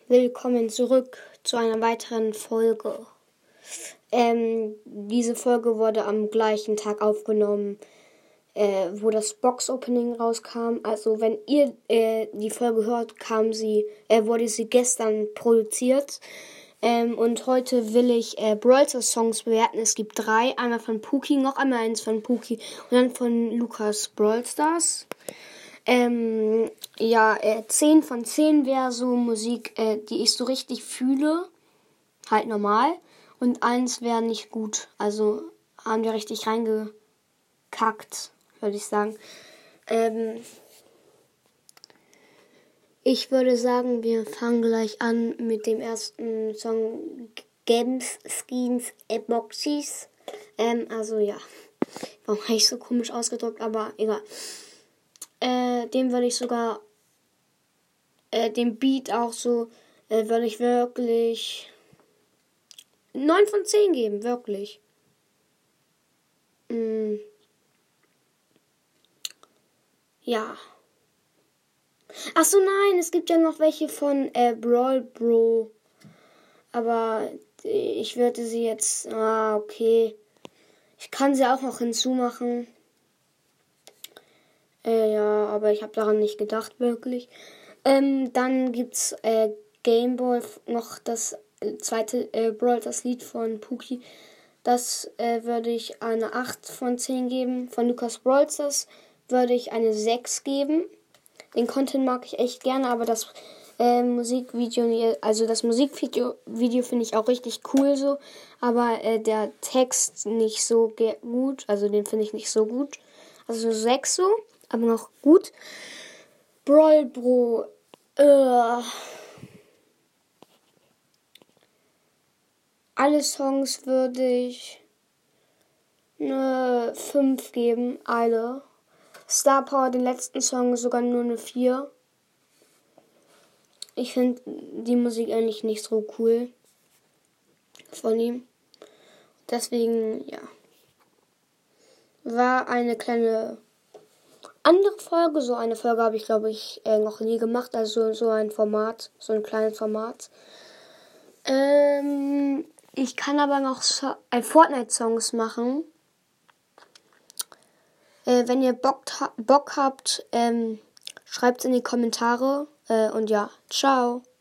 Willkommen zurück zu einer weiteren Folge. Diese Folge wurde am gleichen Tag aufgenommen, wo das Box-Opening rauskam. Also wenn ihr die Folge hört, wurde sie gestern produziert. Und heute will ich Brawl Stars Songs bewerten. Es gibt 3, einmal von Puki, noch einmal eins von Puki und dann von Lukas Brawl Stars. 10 von 10 wäre so Musik, die ich so richtig fühle. Halt normal. Und 1 wäre nicht gut. Also haben wir richtig reingekackt, würde ich sagen. Ich würde sagen, wir fangen gleich an mit dem ersten Song Gems, Skins, Boxes. Also ja. Warum habe ich so komisch ausgedrückt, aber egal. Dem würde ich sogar dem Beat auch so, würde ich wirklich 9 von 10 geben, wirklich. Ja. Achso, nein, es gibt ja noch welche von Brawl Bro. Aber ich würde sie jetzt, okay. Ich kann sie auch noch hinzumachen. Ja, aber ich habe daran nicht gedacht, wirklich. Dann gibt's Gameboy, noch das zweite Brawl, das Lied von Puki. Das würde ich eine 8 von 10 geben. Von Lukas Brawl Stars würde ich eine 6 geben. Den Content mag ich echt gerne, aber das Musikvideo finde ich auch richtig cool so. Aber der Text nicht so gut. Also den finde ich nicht so gut. Also 6 so, aber noch gut. Brawl Bro. Alle Songs würde ich eine 5 geben. Alle. Star Power, den letzten Song, sogar nur eine 4. Ich finde die Musik eigentlich nicht so cool von ihm. Deswegen, ja. War eine kleine andere Folge. So eine Folge habe ich, glaube ich, noch nie gemacht. Also so ein Format, so ein kleines Format. Ich kann aber noch Fortnite-Songs machen. Wenn ihr Bock habt, schreibt es in die Kommentare. Und ja, ciao.